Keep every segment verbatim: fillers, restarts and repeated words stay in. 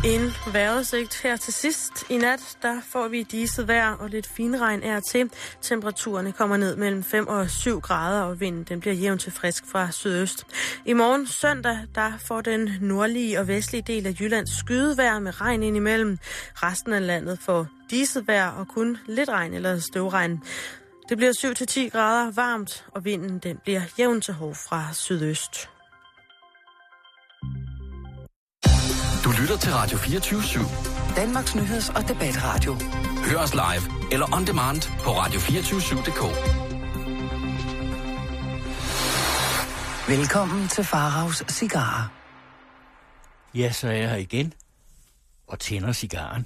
En vejrudsigt her til sidst. I nat, der får vi diset vejr og lidt finregn er til. Temperaturerne kommer ned mellem fem og syv grader, og vinden den bliver jævn til frisk fra sydøst. I morgen søndag, der får den nordlige og vestlige del af Jylland skydevejr med regn indimellem. Resten af landet får diset vejr og kun lidt regn eller støvregn. Det bliver syv til ti grader varmt, og vinden den bliver jævn til hård fra sydøst. Du lytter til Radio fireogtyve syv. Danmarks nyheds- og debatradio. Hør os live eller on demand på radio to fire syv punktum d k. Velkommen til Faraos Cigarer. Ja, så er jeg her igen og tænder cigaren.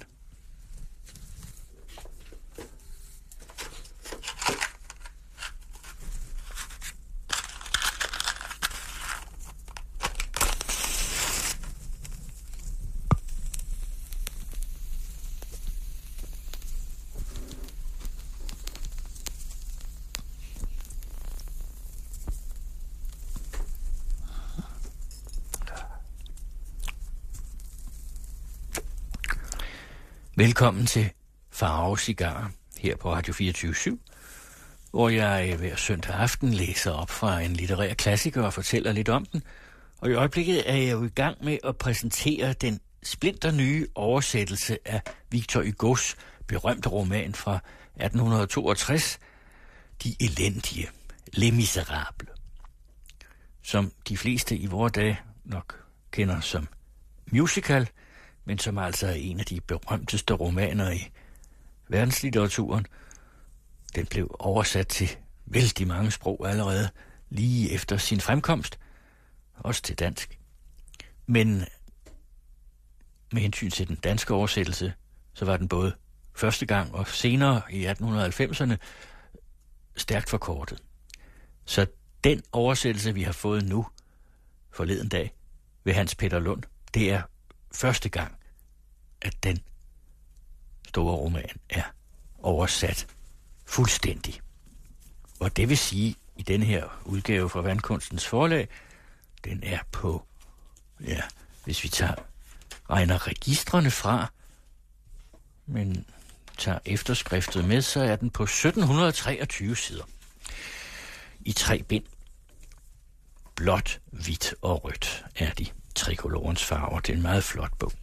Velkommen til Faraos Cigarer her på Radio fireogtyve syv, hvor jeg hver søndag aften læser op fra en litterær klassiker og fortæller lidt om den. Og i øjeblikket er jeg jo i gang med at præsentere den splinter nye oversættelse af Victor Hugos berømte roman fra atten toogtres, De elendige, Les Miserables, som de fleste i vore dage nok kender som musical, men som altså er en af de berømteste romaner i verdenslitteraturen. Den blev oversat til vældig mange sprog allerede lige efter sin fremkomst, også til dansk. Men med hensyn til den danske oversættelse, så var den både første gang og senere i atten halvfemserne stærkt forkortet. Så den oversættelse, vi har fået nu forleden dag ved Hans Peter Lund, det er første gang, at den store roman er oversat fuldstændig. Og det vil sige, i denne her udgave fra Vandkunstens Forlag, den er på, ja, hvis vi tager, regner registrene fra, men tager efterskriftet med, så er den på sytten treogtyve sider. I tre bind. Blåt, hvidt og rødt er de trikolorens farver. Det er en meget flot bog.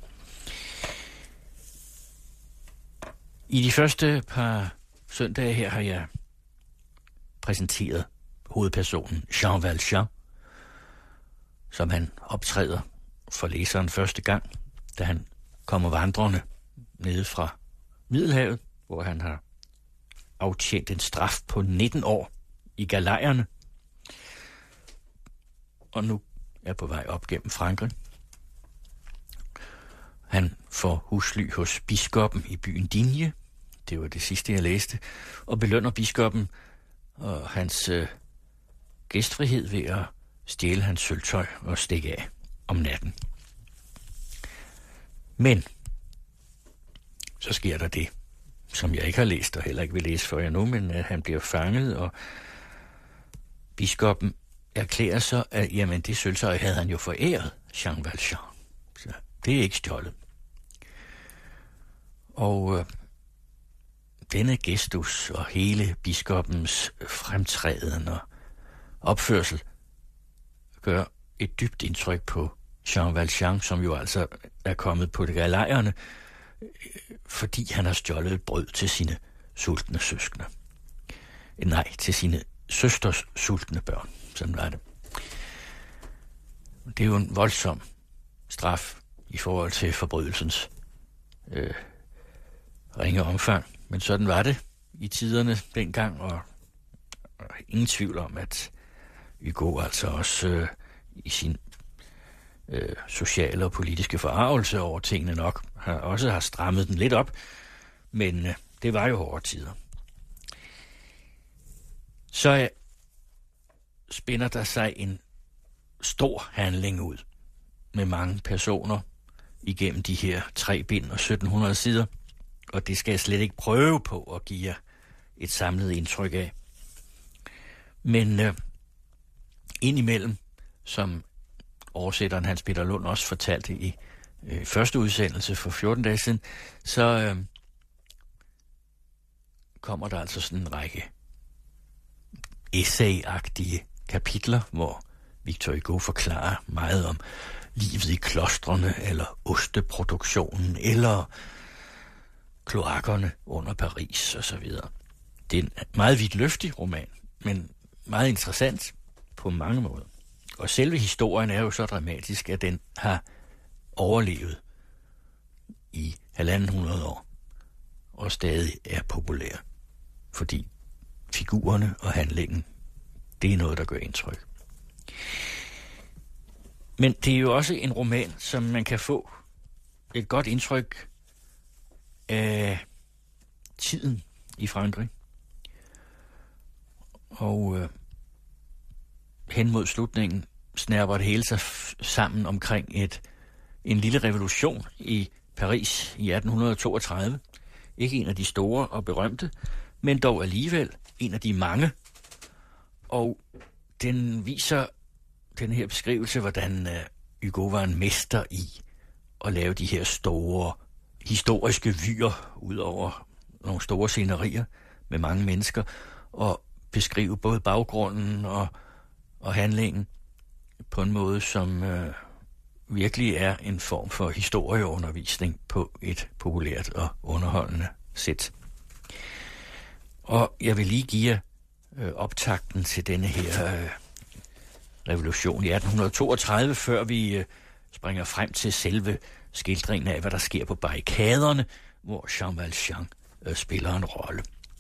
I de første par søndage her har jeg præsenteret hovedpersonen Jean Valjean, som han optræder for læseren første gang, da han kommer vandrende nede fra Middelhavet, hvor han har aftjent en straf på nitten år i galejerne, og nu er på vej op gennem Frankrig. Han får husly hos biskoppen i byen Digne, det var det sidste, jeg læste, og belønner biskoppen og hans øh, gæstfrihed ved at stjæle hans sølvtøj og stikke af om natten. Men så sker der det, som jeg ikke har læst og heller ikke vil læse for jer nu, men at han bliver fanget, og biskoppen erklærer så, at jamen, det sølvtøj havde han jo foræret Jean Valjean. Så det er ikke stjålet. Og øh, denne gestus og hele biskoppens fremtræden og opførsel gør et dybt indtryk på Jean Valjean, som jo altså er kommet på det galejerne, fordi han har stjålet et brød til sine sultne søskende. Nej, til sine søsters sultne børn. Sådan var det. Det er jo en voldsom straf i forhold til forbrydelsens øh, ringe omfang. Men sådan var det i tiderne dengang, og, og ingen tvivl om, at Hugo altså også øh, i sin øh, sociale og politiske forarvelse over tingene nok har, også har strammet den lidt op, men øh, det var jo hårde tider. Så øh, spænder der sig en stor handling ud med mange personer igennem de her tre bind og sytten hundrede sider, og det skal jeg slet ikke prøve på at give jer et samlet indtryk af. Men øh, indimellem, som oversætteren Hans Peter Lund også fortalte i øh, første udsendelse for fjorten dage siden, så øh, kommer der altså sådan en række essay-agtige kapitler, hvor Victor Hugo forklarer meget om livet i klostrene, eller osteproduktionen, eller kloakkerne under Paris osv. Det er en meget vidtløftig roman, men meget interessant på mange måder. Og selve historien er jo så dramatisk, at den har overlevet i halvanden hundrede år, og stadig er populær, fordi figurerne og handlingen, det er noget, der gør indtryk. Men det er jo også en roman, som man kan få et godt indtryk af tiden i Frankrig. Og øh, hen mod slutningen snærper det hele sig f- sammen omkring et, en lille revolution i Paris i atten toogtredive. Ikke en af de store og berømte, men dog alligevel en af de mange. Og den viser den her beskrivelse, hvordan øh, Hugo var en mester i at lave de her store historiske vyer ud over nogle store scenerier med mange mennesker, og beskrive både baggrunden og, og handlingen på en måde, som øh, virkelig er en form for historieundervisning på et populært og underholdende sæt. Og jeg vil lige give jer øh, optakten til denne her øh, revolution i atten toogtredive, før vi øh, springer frem til selve skildringen af, hvad der sker på barrikaderne, hvor Jean Valjean øh, spiller en rolle.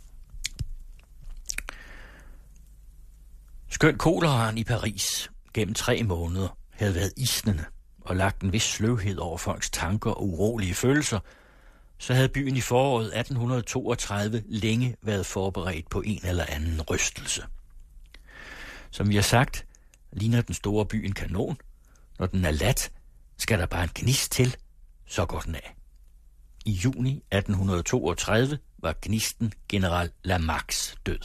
Skønt koleraen i Paris gennem tre måneder havde været isnende og lagt en vis sløvhed over folks tanker og urolige følelser, så havde byen i foråret atten toogtredive længe været forberedt på en eller anden rystelse. Som vi har sagt, ligner den store by en kanon. Når den er lat, skal der bare en gnist til, så går den af. I juni atten toogtredive var gnisten general Lamarques død.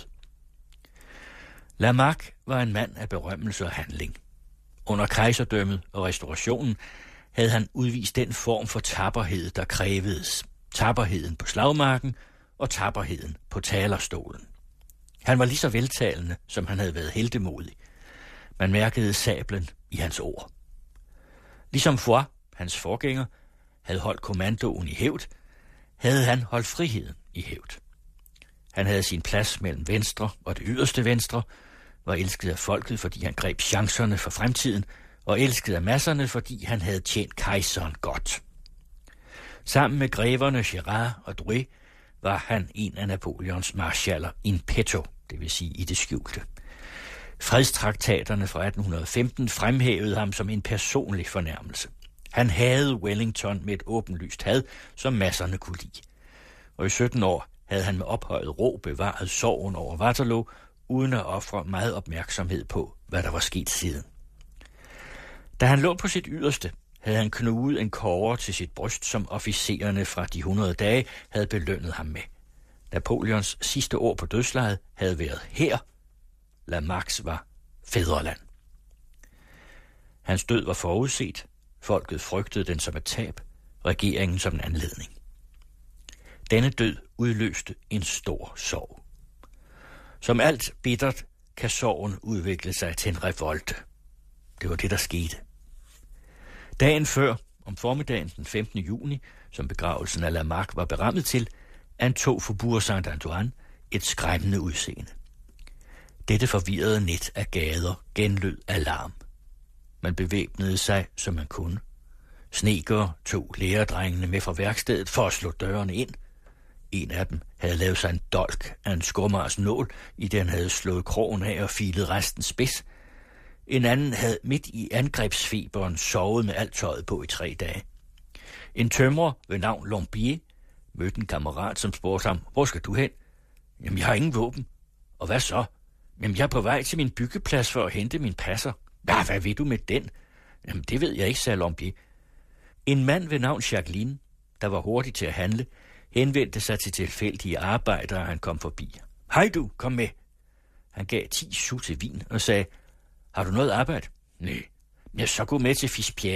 Lamarck var en mand af berømmelse og handling. Under kejserdømmet og restaurationen havde han udvist den form for tapperhed, der krævedes. Tapperheden på slagmarken og tapperheden på talerstolen. Han var lige så veltalende, som han havde været heltemodig. Man mærkede sablen i hans ord. Ligesom Foix, hans forgænger, havde holdt kommandoen i hævd, havde han holdt friheden i hævd. Han havde sin plads mellem venstre og det yderste venstre, var elsket af folket, fordi han greb chancerne for fremtiden, og elsket af masserne, fordi han havde tjent kejseren godt. Sammen med greverne Gérard og Drouet var han en af Napoleons marschaller in petto, det vil sige i det skjulte. Fredstraktaterne fra atten femten fremhævede ham som en personlig fornærmelse. Han hadede Wellington med et åbenlyst had, som masserne kunne lide. Og i sytten år havde han med ophøjet ro bevaret sorgen over Waterloo, uden at ofre meget opmærksomhed på, hvad der var sket siden. Da han lå på sit yderste, havde han knuget en kåre til sit bryst, som officererne fra de hundrede dage havde belønnet ham med. Napoleons sidste år på dødslejet havde været her. Lamarck's var fædreland. Hans død var forudset. Folket frygtede den som et tab, regeringen som en anledning. Denne død udløste en stor sorg. Som alt bittert kan sorgen udvikle sig til en revolte. Det var det, der skete. Dagen før, om formiddagen den femtende juni, som begravelsen af Lamarck var berammet til, antog Faubourg Saint-Antoine et skræmmende udseende. Dette forvirrede net af gader genlød alarm. Man bevæbnede sig, som man kunne. Snedkere tog læredrengene med fra værkstedet for at slå dørene ind. En af dem havde lavet sig en dolk af en skumars nål, i den havde slået krogen af og filet resten spids. En anden havde midt i angrebsfeberen sovet med alt tøjet på i tre dage. En tømrer ved navn Lombier mødte en kammerat, som spurgte ham, hvor skal du hen? Jamen, jeg har ingen våben. Og hvad så? Jamen, jeg er på vej til min byggeplads for at hente min passer. Ja, hvad ved du med den? Jamen, det ved jeg ikke, sagde Lombier. En mand ved navn Jacqueline, der var hurtig til at handle, henvendte sig til tilfældige arbejdere, han kom forbi. Hej du, kom med. Han gav ti sous til vin og sagde, har du noget arbejde? Nej. Ja, så gå med til Fispierre.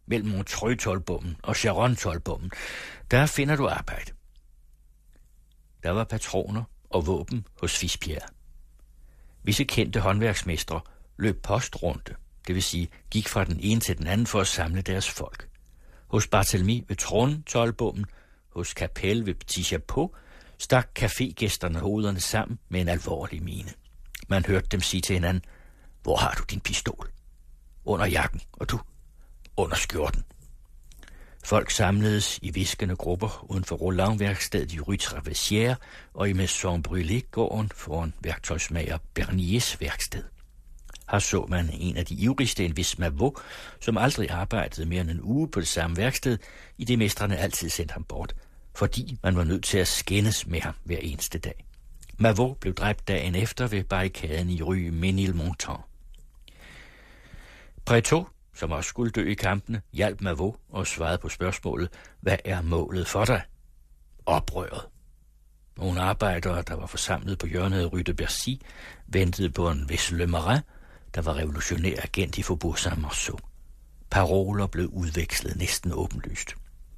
mellem Montreux-toldbommen og Charonne-toldbommen, der finder du arbejde. Der var patroner og våben hos Fispierre. Visse kendte håndværksmestre løb postrunde, det vil sige gik fra den ene til den anden for at samle deres folk. Hos Barthélemy ved Trône-toldbommen, hos Capelle ved Petit Chapeau, stak cafégæsterne hovederne sammen med en alvorlig mine. Man hørte dem sige til hinanden, hvor har du din pistol? Under jakken, og du? Under skjorten. Folk samledes i viskende grupper uden for Roland-værkstedet i Rue Traversière og i Maison Brûlé-gården foran værktøjsmager Berniers værksted. Her så man en af de ivrigste, en vis Mavot, som aldrig arbejdede mere end en uge på det samme værksted, i det mestrene altid sendte ham bort, fordi man var nødt til at skændes med ham hver eneste dag. Mavot blev dræbt dagen efter ved barrikaden i Rue Ménilmontant. Prétot, som også skulle dø i kampene, hjalp Mavot og svarede på spørgsmålet, hvad er målet for dig? Oprøret. Nogle arbejdere, der var forsamlet på hjørnet af Rue de Bercy, ventede på en vis Le Marin, der var revolutionær agent i Faubourg Saint-Marceau. Paroler blev udvekslet næsten åbenlyst.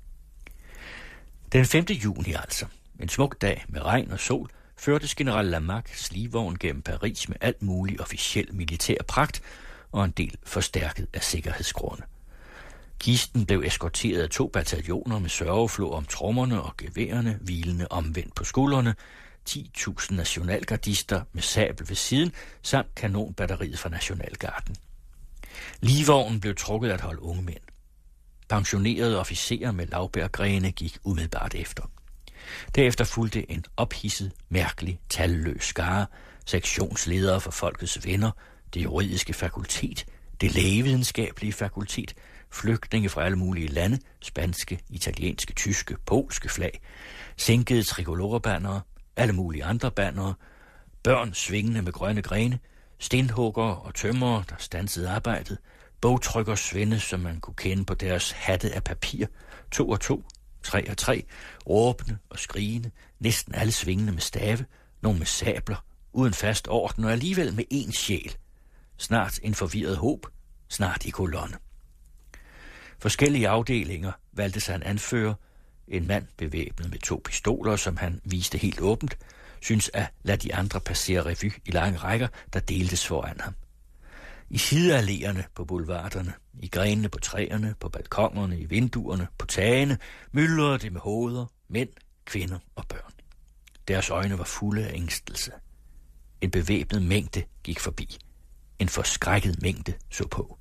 Den femte juni altså, en smuk dag med regn og sol, førtes general Lamarck's livvogn gennem Paris med alt mulig officiel militær pragt og en del forstærket af sikkerhedsgrunde. Kisten blev eskorteret af to bataljoner med sørgeflor om trommerne og geværerne, hvilende omvendt på skuldrene, ti tusind nationalgardister med sabel ved siden, samt kanonbatteriet fra Nationalgarden. Livvognen blev trukket af et hold unge mænd. Pensionerede officerer med laurbærgrene gik umiddelbart efter. Derefter fulgte en ophidset, mærkelig, talløs skare, sektionsledere for Folkets Venner, det juridiske fakultet, det lægevidenskabelige fakultet, flygtninge fra alle mulige lande, spanske, italienske, tyske, polske flag, sænkede tricolorebannere, alle mulige andre bannere, børn svingende med grønne grene, stenhuggere og tømrere, der standsede arbejdet, bogtrykkers svende, som man kunne kende på deres hatte af papir, to og to, tre og tre, råbende og skrigende, næsten alle svingende med stave, nogle med sabler, uden fast orden og alligevel med én sjæl. Snart en forvirret håb, snart i kolonne. Forskellige afdelinger valgte sig en anfører, en mand bevæbnet med to pistoler, som han viste helt åbent, synes at lade de andre passere revy i lange rækker, der deltes foran ham. I sidealléerne på boulevarderne, i grenene på træerne, på balkonerne, i vinduerne, på tagene, myldrede det med hoveder, mænd, kvinder og børn. Deres øjne var fulde af ængstelse. En bevæbnet mængde gik forbi. En forskrækket mængde så på.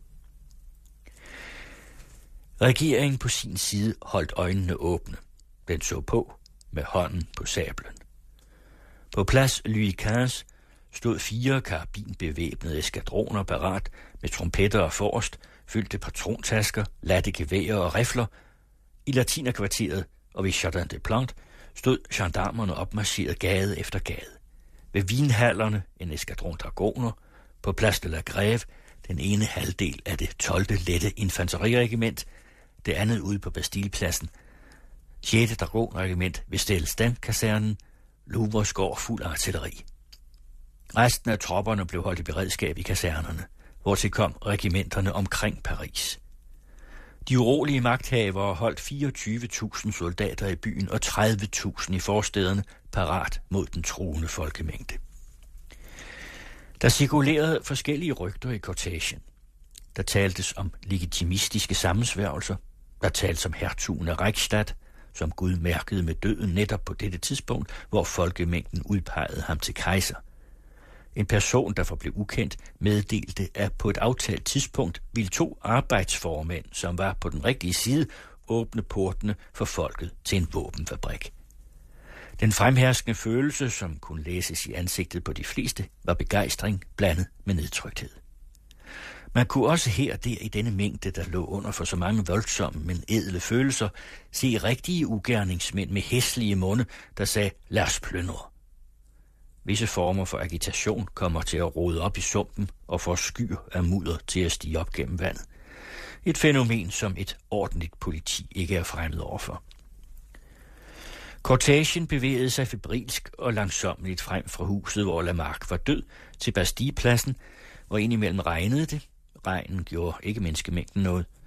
Regeringen på sin side holdt øjnene åbne. Den så på med hånden på sablen. På plads Louis quinze stod fire karabinbevæbnede eskadroner parat med trompetter og forrest, fyldte patrontasker, latte geværer og rifler. I latinerkvarteret og ved Jardin des Plantes stod gendarmerne opmarcheret gade efter gade. Ved vinhallerne en eskadron dragoner, på Place de la Grève den ene halvdel af det tolvte lette infanteriregiment, det andet ude på Bastillepladsen, sjette dragonregiment ved Stelestan-kasernen, Louvres gård fuld artilleri. Resten af tropperne blev holdt i beredskab i kasernerne, hvortil kom regimenterne omkring Paris. De urolige magthavere holdt fireogtyve tusind soldater i byen og tredive tusind i forstæderne parat mod den truende folkemængde. Der cirkulerede forskellige rygter i kortegen. Der taltes om legitimistiske sammensværgelser. Der taltes om hertugen af Reichstadt, som Gud mærkede med døden netop på dette tidspunkt, hvor folkemængden udpegede ham til kejser. En person, der forblev ukendt, meddelte, at på et aftalt tidspunkt ville to arbejdsformænd, som var på den rigtige side, åbne portene for folket til en våbenfabrik. Den fremherskende følelse, som kunne læses i ansigtet på de fleste, var begejstring blandet med nedtrykthed. Man kunne også her og der i denne mængde, der lå under for så mange voldsomme, men ædle følelser, se rigtige ugerningsmænd med hæslige munde, der sagde, lad os plyndre. Visse former for agitation kommer til at rode op i sumpen og får skyer af mudder til at stige op gennem vandet. Et fænomen, som et ordentligt politi ikke er fremmed overfor. Kortegen bevægede sig febrilsk og langsommeligt frem fra huset, hvor Lamarck var død, til Bastillepladsen, hvor indimellem regnede det. Regnen gjorde ikke menneskemængden noget.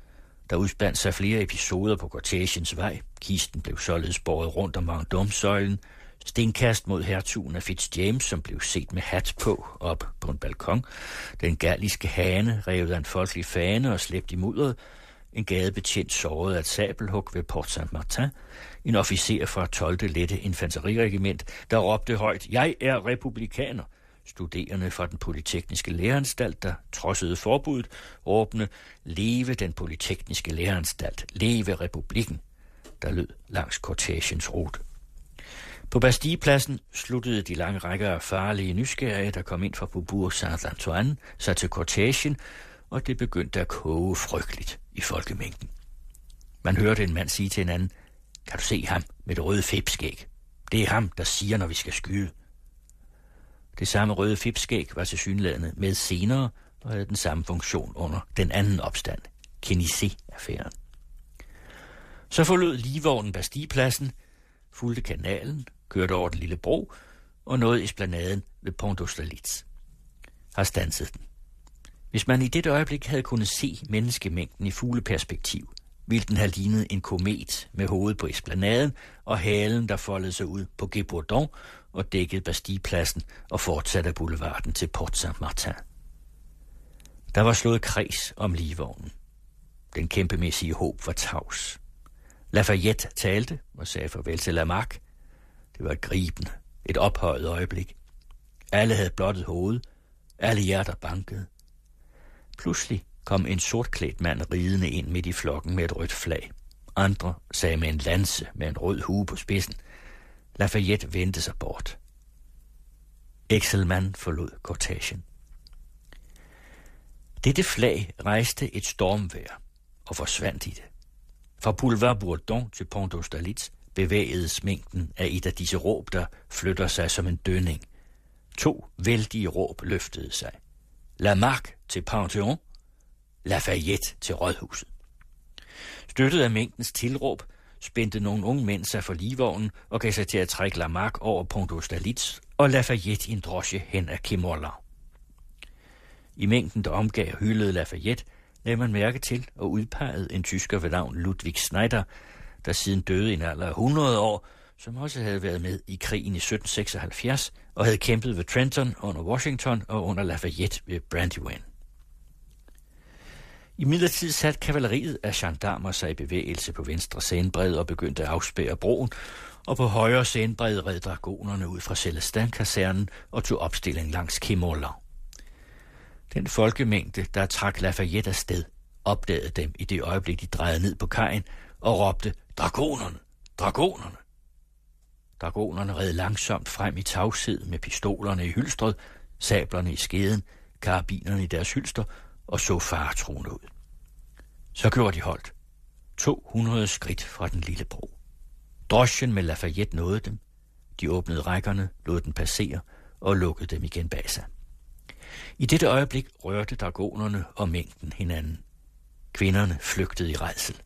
Der udspandt sig flere episoder på kortegens vej. Kisten blev således båret rundt om Vendôme-søjlen. Stenkast mod hertugen af Fitzjames, som blev set med hat på, op på en balkon. Den galliske hane revet af en folkelig fane og slæbt i mudderet. En gadebetjent såret af et sabelhug ved Port Saint-Martin. En officer fra tolvte lette infanteriregiment, der råbte højt, "Jeg er republikaner." Studerende fra den polytekniske læreanstalt, der trodsede forbuddet, råbende, "Leve den polytekniske læreanstalt, leve republikken", der lød langs kortegens rute. På Bastille-pladsen sluttede de lange rækker af farlige nysgerrige, der kom ind fra Faubourg Saint-Antoine, sig til kortegen, og det begyndte at koge frygteligt i folkemængden. Man hørte en mand sige til en anden, "Kan du se ham med det røde fipskæg? Det er ham, der siger, når vi skal skyde." Det samme røde fipskæg var tilsyneladende med senere og havde den samme funktion under den anden opstand, Quénisset-affæren. Så forlod ligevognen Bastille-pladsen, fulgte kanalen, kørte over den lille bro og nåede esplanaden ved Pont d'Austerlitz. Har standset den. Hvis man i dette øjeblik havde kunnet se menneskemængden i fugleperspektiv, ville den have lignet en komet med hovedet på esplanaden og halen, der foldede sig ud på Quai Bourdon og dækkede Bastille-pladsen og fortsatte boulevarden til Port Saint-Martin. Der var slået kreds om ligevognen. Den kæmpemæssige håb var tavs. Lafayette talte og sagde farvel til Lamarck. Det var et gribende, et ophøjet øjeblik. Alle havde blottet hoved, alle hjerter bankede. Pludselig kom en sortklædt mand ridende ind midt i flokken med et rødt flag. Andre sagde med en lanse med en rød hue på spidsen. Lafayette vendte sig bort. Excelmans forlod kortegen. Dette flag rejste et stormvejr og forsvandt i det. Fra Boulevard Bourdon til Pont d'Austerlitz bevægedes mængden af et af disse råb, der flytter sig som en dønning. To vældige råb løftede sig. Lamarck til Panthéon, Lafayette til Rådhuset. Støttet af mængdens tilråb, spændte nogle unge mænd sig for ligevognen og gav sig til at trække Lamarck over Pont d'Austerlitz og Lafayette i en drosje hen ad Quai Morland. I mængden, der omgav og hyldede Lafayette, lagde man mærke til og udpegede en tysker ved navn Ludwig Schneider, der siden døde i en alder af hundrede år, som også havde været med i krigen i sytten seksoghalvfjerds og havde kæmpet ved Trenton under Washington og under Lafayette ved Brandywine. I midlertid satte kavaleriet af gendarmer sig i bevægelse på venstre scenebred og begyndte at afspærre broen, og på højre scenebred red dragonerne ud fra Celestin-kasernen og tog opstilling langs Quai Morland. Den folkemængde, der trak Lafayette afsted, opdagede dem i det øjeblik, de drejede ned på kajen og råbte, "Dragonerne! Dragonerne!" Dragonerne red langsomt frem i tavshed med pistolerne i hylstret, sablerne i skeden, karabinerne i deres hylster og så faretruende ud. Så gjorde de holdt. to hundrede skridt fra den lille bro. Drosjen med Lafayette nåede dem. De åbnede rækkerne, lod den passere og lukkede dem igen bag sig. I dette øjeblik rørte dragonerne og mængden hinanden. Kvinderne flygtede i rædsel.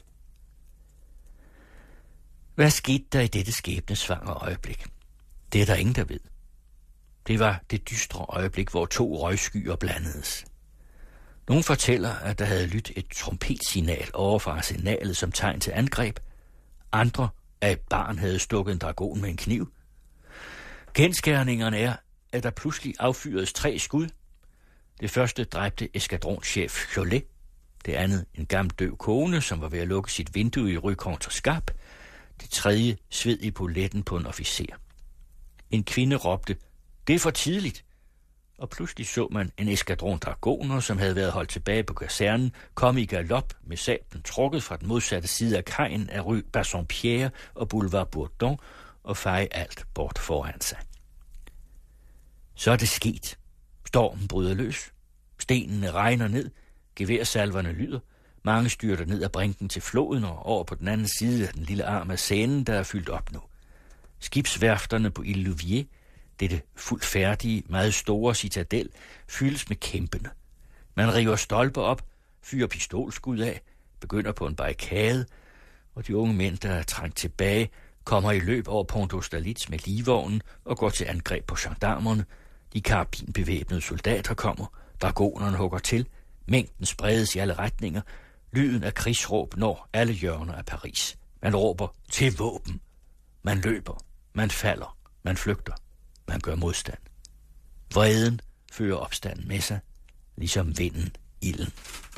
Hvad skete der i dette skæbnesvangre øjeblik? Det er der ingen, der ved. Det var det dystre øjeblik, hvor to røgskyer blandedes. Nogle fortæller, at der havde lyttet et trompetsignal over fra arsenalet som tegn til angreb. Andre, at et barn havde stukket en dragon med en kniv. Kendsgerningerne er, at der pludselig affyredes tre skud. Det første dræbte eskadronschef Cholet. Det andet en gammel døv kone, som var ved at lukke sit vindue i Rue Contrescarpe. Det tredje sved i poletten på en officer. En kvinde råbte, "Det er for tidligt!" Og pludselig så man en eskadron dragoner, som havde været holdt tilbage på kasernen, komme i galop med sablen trukket fra den modsatte side af kajen af Rue Bassompierre og Boulevard Bourdon og feje alt bort foran sig. Så er det sket. Stormen bryder løs. Stenene regner ned. Geværsalverne lyder. Mange styrter ned ad brinken til floden og over på den anden side af den lille arm af Seinen, der er fyldt op nu. Skibsværfterne på Ile Louviers, dette fuldt færdige, meget store citadel, fyldes med kæmpene. Man river stolper op, fyrer pistolskud af, begynder på en barrikade, og de unge mænd, der er trængt tilbage, kommer i løb over Pont d'Austerlitz med ligevognen og går til angreb på gendarmerne. De karabinbevæbnede soldater kommer, dragonerne hugger til, mængden spredes i alle retninger, Lyden af krigsråb når alle hjørner af Paris. Man råber til våben. Man løber. Man falder. Man flygter. Man gør modstand. Vreden fører opstanden med sig, ligesom vinden ilden.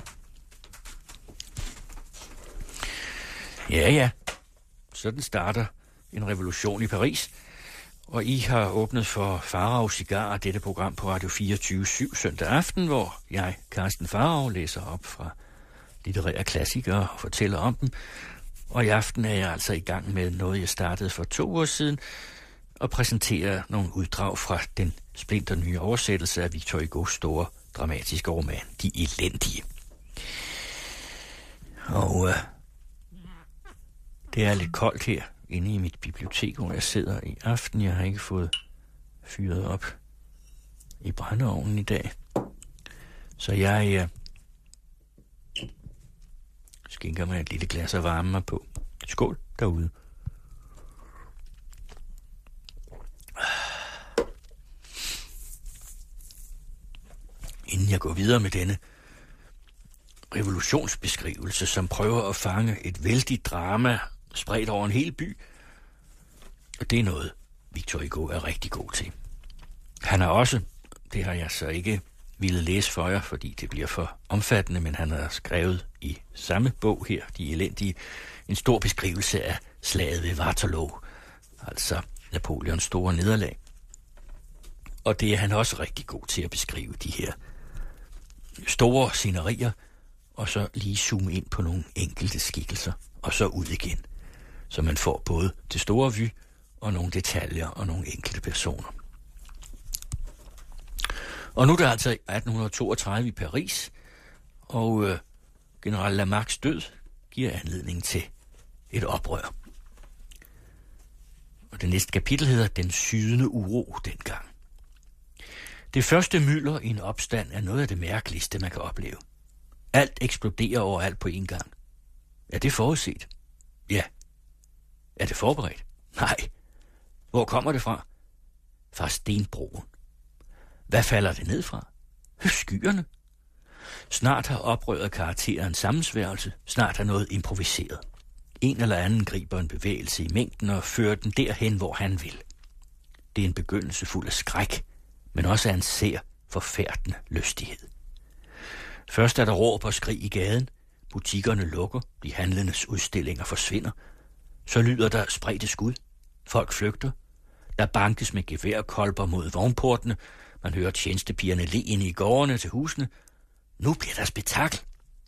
Ja, ja. Sådan starter en revolution i Paris. Og I har åbnet for Farao Cigar, dette program på Radio fireogtyve syv søndag aften, hvor jeg, Carsten Farao, læser op fra litterære klassikere og fortæller om dem. Og i aften er jeg altså i gang med noget, jeg startede for to år siden, og præsenterer nogle uddrag fra den splinter nye oversættelse af Victor Hugos store dramatiske roman, De Elendige. Og øh, det er lidt koldt her inde i mit bibliotek, hvor jeg sidder i aften. Jeg har ikke fået fyret op i brændeovnen i dag. Så jeg øh, skænker mig et lille glas at varme mig på. Skål derude. Inden jeg går videre med denne revolutionsbeskrivelse, som prøver at fange et vældigt drama spredt over en hel by, og det er noget, Victor Hugo er rigtig god til. Han har også, det har jeg så ikke ville læse for jer, fordi det bliver for omfattende, men han har skrevet i samme bog her, De Elendige, en stor beskrivelse af slaget ved Waterloo, altså Napoleons store nederlag. Og det er han også rigtig god til at beskrive, de her store scenerier, og så lige zoome ind på nogle enkelte skikkelser, og så ud igen. Så man får både det store vy, og nogle detaljer, og nogle enkelte personer. Og nu er det altså atten toogtredive i Paris, og øh, general Lamarcks død giver anledning til et oprør. Og det næste kapitel hedder Den sydende uro dengang. Det første mylder i en opstand er noget af det mærkeligste, man kan opleve. Alt eksploderer overalt på en gang. Er det forudset? Ja. Er det forberedt? Nej. Hvor kommer det fra? Fra stenbroen. Hvad falder det ned fra? Skyerne. Snart har oprøret karakteren sammensværgelse, snart har noget improviseret. En eller anden griber en bevægelse i mængden og fører den derhen, hvor han vil. Det er en begyndelse fuld af skræk, men også af en sær, forfærdende lystighed. Først er der råb og skrig i gaden, butikkerne lukker, de handlendes udstillinger forsvinder. Så lyder der spredte skud, folk flygter, der bankes med geværkolber mod vognportene, man hører tjenestepigerne le ind i gårdene til husene. Nu bliver der spektakel.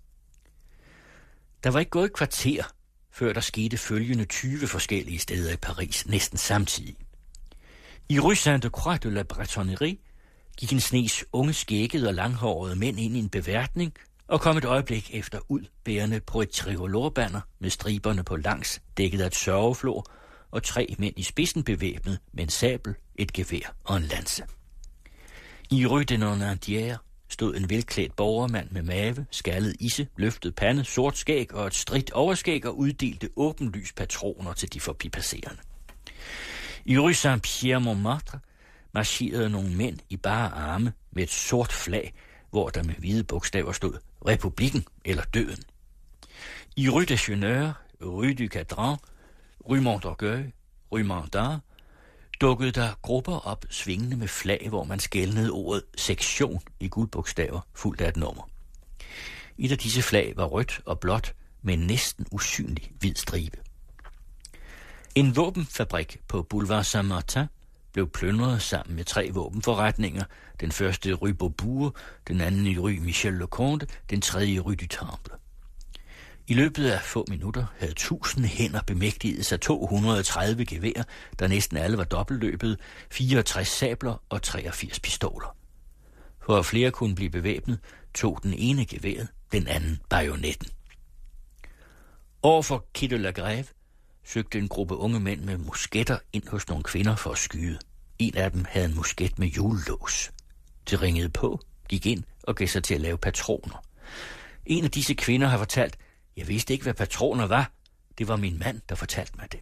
Der var ikke gået et kvarter, før der skete følgende tyve forskellige steder i Paris næsten samtidig. I Rue Sainte-Croix de la Bretonnerie gik en snes unge skæggede og langhårede mænd ind i en beværtning og kom et øjeblik efter ud, bærende på et tricolorbanner med striberne på langs, dækket af et sørgeflor, og tre mænd i spidsen bevæbnet med en sabel, et gevær og en lanse. I Rue de Nonandière stod en velklædt borgermand med mave, skaldet isse, løftet pande, sort skæg og et stridt overskæg og uddelte åbenlys patroner til de forbipasserende. I Rue Saint-Pierre-Montmartre marcherede nogle mænd i bare arme med et sort flag, hvor der med hvide bogstaver stod Republikken eller Døden. I Rue de Cheneur, Rue du Cadran, Rue Montorgueil, Rue Mandar dukkede der grupper op svingende med flag, hvor man skelnede ordet sektion i guldbogstaver fuldt af et nummer. Et af disse flag var rødt og blåt med en næsten usynlig hvid stribe. En våbenfabrik på Boulevard Saint-Martin blev plyndret sammen med tre våbenforretninger. Den første i Rue Beaubourg, den anden i Rue Michel Leconte, den tredje i Rue du Temple. I løbet af få minutter havde tusinde hænder bemægtiget sig to hundrede og tredive geværer, der næsten alle var dobbeltløbet, fireogtres sabler og treogfirs pistoler. For at flere kunne blive bevæbnet, tog den ene geværet, den anden bajonetten. Overfor Quai de la Grève søgte en gruppe unge mænd med musketter ind hos nogle kvinder for at skyde. En af dem havde en musket med hjullås. De ringede på, gik ind og gav sig til at lave patroner. En af disse kvinder har fortalt, jeg vidste ikke, hvad patroner var. Det var min mand, der fortalte mig det.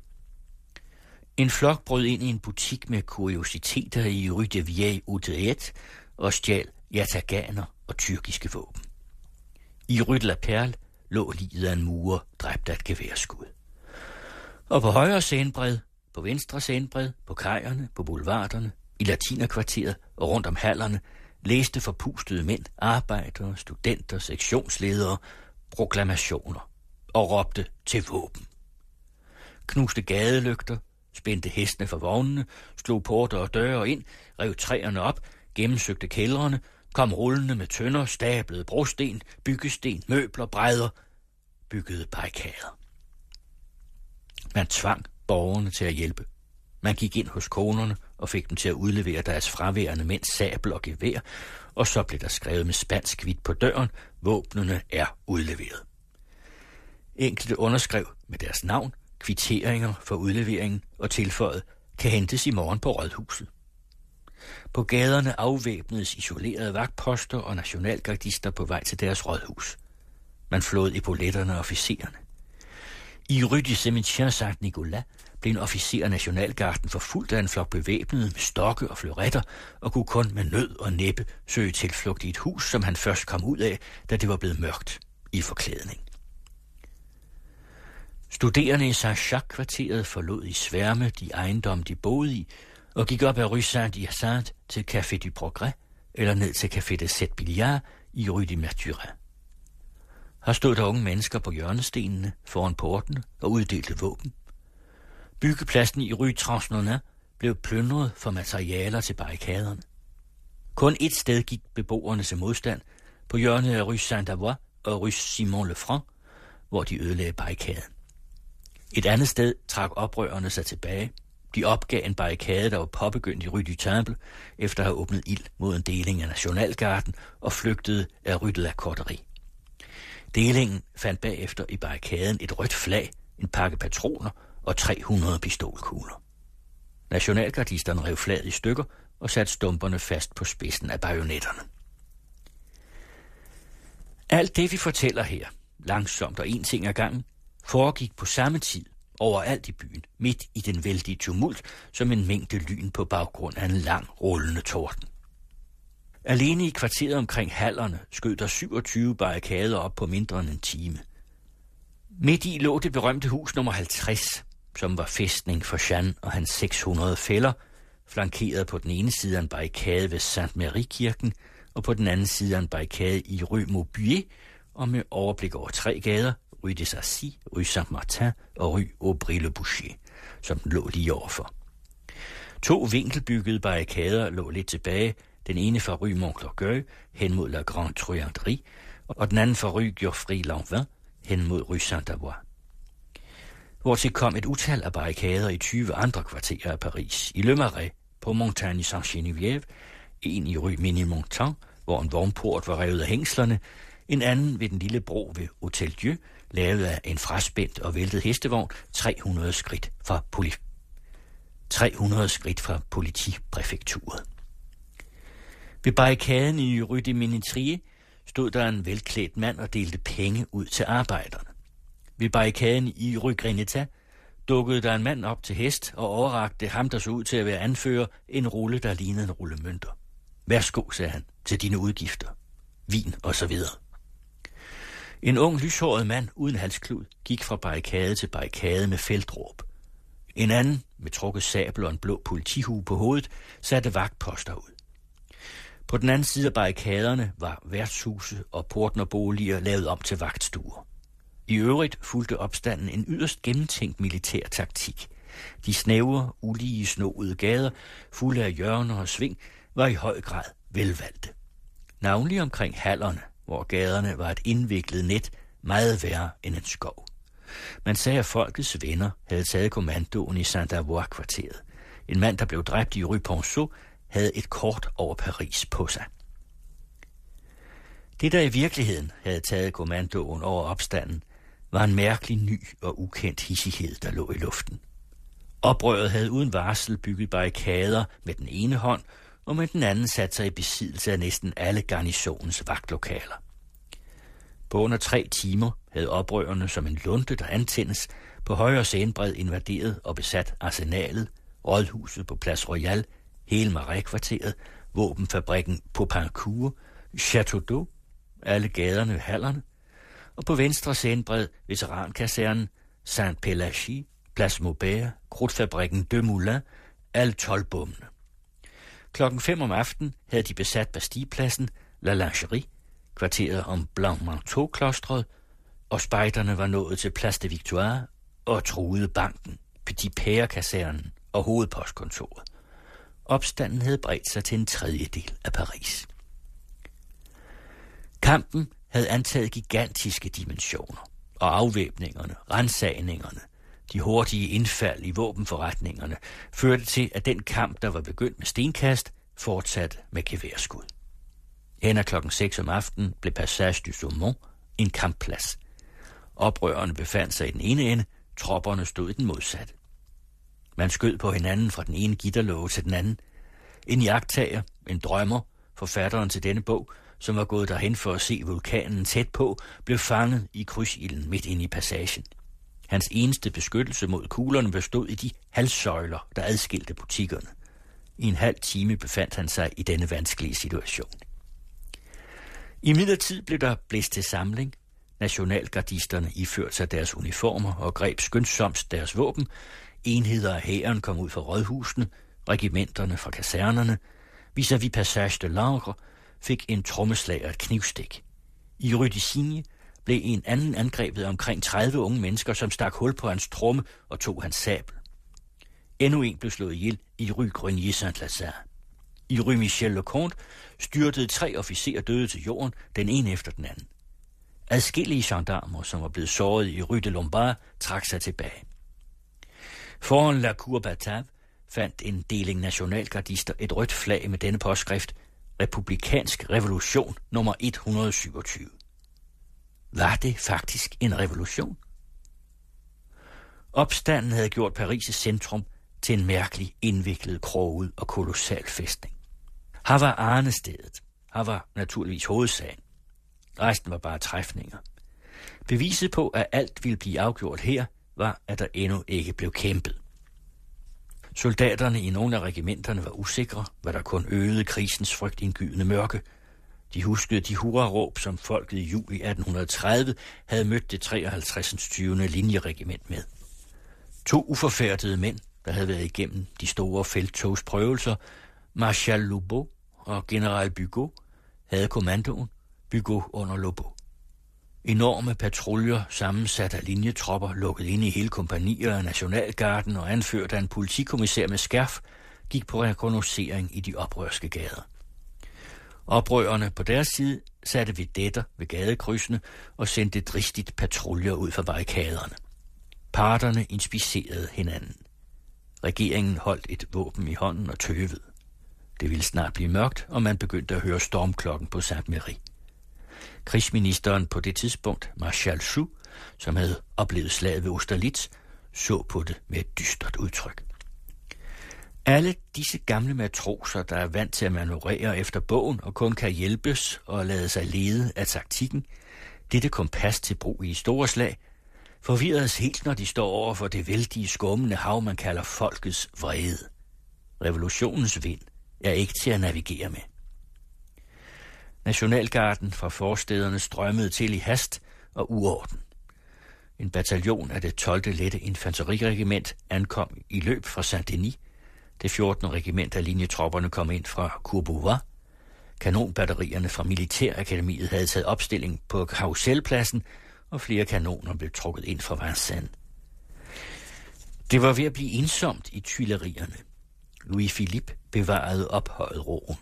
En flok brød ind i en butik med kuriositeter i Rue de Vieille Haute og stjal yataganer og tyrkiske våben. I Rue de la Perle lå liget af en murer, dræbt af et geværskud. Og på højre scenebred, på venstre scenebred, på kajerne, på boulevarderne, i latinerkvarteret og rundt om hallerne, læste forpustede mænd, arbejdere, studenter, sektionsledere, proklamationer og råbte til våben. Knuste gadelygter, spændte hestene for vognene, slog porter og døre ind, rev træerne op, gennemsøgte kældrene, kom rullende med tønder, stablede brosten, byggesten, møbler, brædder, byggede barrikader. Man tvang borgerne til at hjælpe. Man gik ind hos konerne og fik dem til at udlevere deres fraværende mænds sabel og gevær, og så blev der skrevet med spansk hvidt på døren, våbnene er udleveret. Enkelte underskrev med deres navn, kvitteringer for udleveringen og tilføjet, kan hentes i morgen på rådhuset. På gaderne afvæbnedes isolerede vagtposter og nationalgardister på vej til deres rådhus. Man flåede epauletterne og officererne. I Rue du Cimetière Saint-Nicolas blev en officer af nationalgarden forfulgt af en flok bevæbnede med stokke og fleuretter og kunne kun med nød og næppe søge tilflugt i et hus, som han først kom ud af, da det var blevet mørkt i forklædning. Studerende i Saint-Jacques-kvarteret forlod i sværme de ejendomme, de boede i, og gik op ad Rue Saint-Hyacinthe til Café du Progrès eller ned til Café de Sept Billards i Rue du Merturin. Her stod der unge mennesker på hjørnestenene foran portene og uddelte våben. Byggepladsen i Rue Transnonain blev plyndret for materialer til barrikaderne. Kun et sted gik beboerne til modstand, på hjørnet af Rue Saint-Avoy og Rue Simon-le-Franc, hvor de ødelagde barrikaden. Et andet sted trak oprørerne sig tilbage. De opgav en barrikade, der var påbegyndt i Rue du Temple, efter at have åbnet ild mod en deling af Nationalgarden og flygtede af Rue de la Corderie. Delingen fandt bagefter i barrikaden et rødt flag, en pakke patroner og tre hundrede pistolkugler. Nationalgardisterne rev flaget i stykker og satte stumperne fast på spidsen af bajonetterne. Alt det, vi fortæller her, langsomt og en ting ad gangen, foregik på samme tid overalt i byen, midt i den vældige tumult, som en mængde lyn på baggrund af en lang, rullende torden. Alene i kvarteret omkring hallerne skød der syvogtyve barrikader op på mindre end en time. Midt i lå det berømte hus nummer halvtreds, som var fæstning for Jeanne og hans seks hundrede fæller, flankeret på den ene side af en barrikade ved Sainte-Marie-kirken, og på den anden side af en barrikade i Rue Maubuée, og med overblik over tre gader, Rue des Assis, Rue Saint-Martin og Rue Aubry-le-Boucher, som den lå lige overfor. To vinkelbyggede barrikader lå lidt tilbage, den ene fra Rue Montorgueil hen mod La Grande Truanderie, og den anden fra Rue Geoffroy-Lanvin hen mod Rue Saint-Avoy. Hvortil kom et utal af barrikader i tyve andre kvarterer af Paris, i Le Marais, på Montagne Saint-Geneviève, en i Rue Ménilmontant, hvor en vognport var revet af hængslerne, en anden ved den lille bro ved Hôtel Dieu, lavet af en fraspændt og væltet hestevogn, tre hundrede skridt fra poli- tre hundrede skridt fra politipræfekturet. Ved barrikaden i Rue des Ménétriers stod der en velklædt mand og delte penge ud til arbejderne. Ved barrikaden i Rue Greneta dukkede der en mand op til hest og overrakte ham, der så ud til at være anfører, en rulle, der lignede en rulle mønter. Værsgo, sagde han, til dine udgifter. Vin og så videre. En ung, lyshåret mand uden halsklud gik fra barrikade til barrikade med feltråb. En anden, med trukket sabel og en blå politihue på hovedet, satte vagtposter ud. På den anden side af barrikaderne var værtshuse og portnerboliger lavet om til vagtstuer. I øvrigt fulgte opstanden en yderst gennemtænkt militær taktik. De snævre, ulige, snoede gader, fulde af hjørner og sving, var i høj grad velvalgte. Navnlig omkring hallerne, hvor gaderne var et indviklet net, meget værre end en skov. Man sagde, at folkets venner havde taget kommandoen i Saint-Avoy-kvarteret. En mand, der blev dræbt i Rue Ponceau, havde et kort over Paris på sig. Det, der i virkeligheden havde taget kommandoen over opstanden, var en mærkelig ny og ukendt hissighed, der lå i luften. Oprøret havde uden varsel bygget barrikader med den ene hånd, og med den anden sat sig i besiddelse af næsten alle garnisonens vagtlokaler. På under tre timer havde oprørerne som en lunte, der antændes, på højre scenebred invaderet og besat arsenalet, rådhuset på Place Royale, hele Marais-kvarteret, våbenfabrikken Popincourt, Château d'Eau, alle gaderne ved hallerne, og på venstre sendbred veterankasernen Saint-Pélagie, Place Maubert, krudtfabrikken De Moulins, alle tolv bommene. Klokken fem om aftenen havde de besat Bastillepladsen, La Lingerie, kvarteret om Blanc-Manteau-klostret, og spejderne var nået til Place de Victoire og truede banken, Petit Père-kasernen og hovedpostkontoret. Opstanden havde bredt sig til en tredjedel af Paris. Kampen havde antaget gigantiske dimensioner, og afvæbningerne, ransagningerne, de hurtige indfald i våbenforretningerne, førte til, at den kamp, der var begyndt med stenkast, fortsatte med geværskud. Hen ad klokken seks om aftenen blev Passage du Saumon en kampplads. Oprørerne befandt sig i den ene ende, tropperne stod i den modsatte. Man skød på hinanden fra den ene gitterlåge til den anden. En jagttager, en drømmer, forfatteren til denne bog, som var gået derhen for at se vulkanen tæt på, blev fanget i krydsilden midt inde i passagen. Hans eneste beskyttelse mod kuglerne bestod i de halssøjler, der adskilte butikkerne. I en halv time befandt han sig i denne vanskelige situation. I midlertid blev der blæst til samling. Nationalgardisterne iførte sig deres uniformer og greb skyndsomt deres våben. Enheder af hæren kom ud fra rådhusene, regimenterne fra kasernerne. Vis-à-vis Passage de l'Ancre fik en trommeslager et knivstik. I Rue de Cygne blev en anden angrebet omkring tredive unge mennesker, som stak hul på hans tromme og tog hans sabel. Endnu en blev slået ihjel i Rue Grenier Saint-Lazare. I Rue Michel Lecomte styrtede tre officerer døde til jorden, den ene efter den anden. Adskillige gendarmer, som var blevet såret i Rue de Lombard, trak sig tilbage. Foran La Cour Batave fandt en deling nationalgardister et rødt flag med denne påskrift: Republikansk revolution nummer et hundrede syvogtyve. Var det faktisk en revolution? Opstanden havde gjort Paris' centrum til en mærkelig, indviklet, kroget og kolossal fæstning. Her var arnestedet. Her var naturligvis hovedsagen. Resten var bare træfninger. Beviset på, at alt ville blive afgjort her, var, at der endnu ikke blev kæmpet. Soldaterne i nogle af regimenterne var usikre, hvad der kun øgede krisens frygtindgydende mørke. De huskede de hurraråb, som folket i juli atten tredive havde mødt det treoghalvtreds tyvende linjeregiment med. To uforfærdede mænd, der havde været igennem de store felttogsprøvelser, Marshal Lobau og general Bugeaud, havde kommandoen, Bugeaud under Lobau. Enorme patruljer, sammensat af linjetropper, lukket inde i hele kompagnier af Nationalgarden og anført af en politikommissær med skærf, gik på rekognoscering i de oprørske gader. Oprørerne på deres side satte vedetter ved gadekrydsene og sendte dristigt patruljer ud fra barrikaderne. Parterne inspicerede hinanden. Regeringen holdt et våben i hånden og tøvede. Det ville snart blive mørkt, og man begyndte at høre stormklokken på Saint-Méry. Krigsministeren på det tidspunkt, Marshal Soult, som havde oplevet slaget ved Austerlitz, så på det med et dystert udtryk. Alle disse gamle matroser, der er vant til at manøvrere efter bogen og kun kan hjælpes og lade sig lede af taktikken, dette kompas til brug i store slag, forvirredes helt, når de står over for det vældige skummende hav, man kalder folkets vrede. Revolutionens vind er ikke til at navigere med. Nationalgarden fra forstederne strømmede til i hast og uorden. En bataljon af det tolvte lette infanteriregiment ankom i løb fra Saint-Denis. Det fjortende regiment af linjetropperne kom ind fra Courbevoie. Kanonbatterierne fra Militærakademiet havde taget opstilling på Carrouselpladsen, og flere kanoner blev trukket ind fra Vincennes. Det var ved at blive ensomt i Tuilerierne. Louis Philippe bevarede ophøjet roen.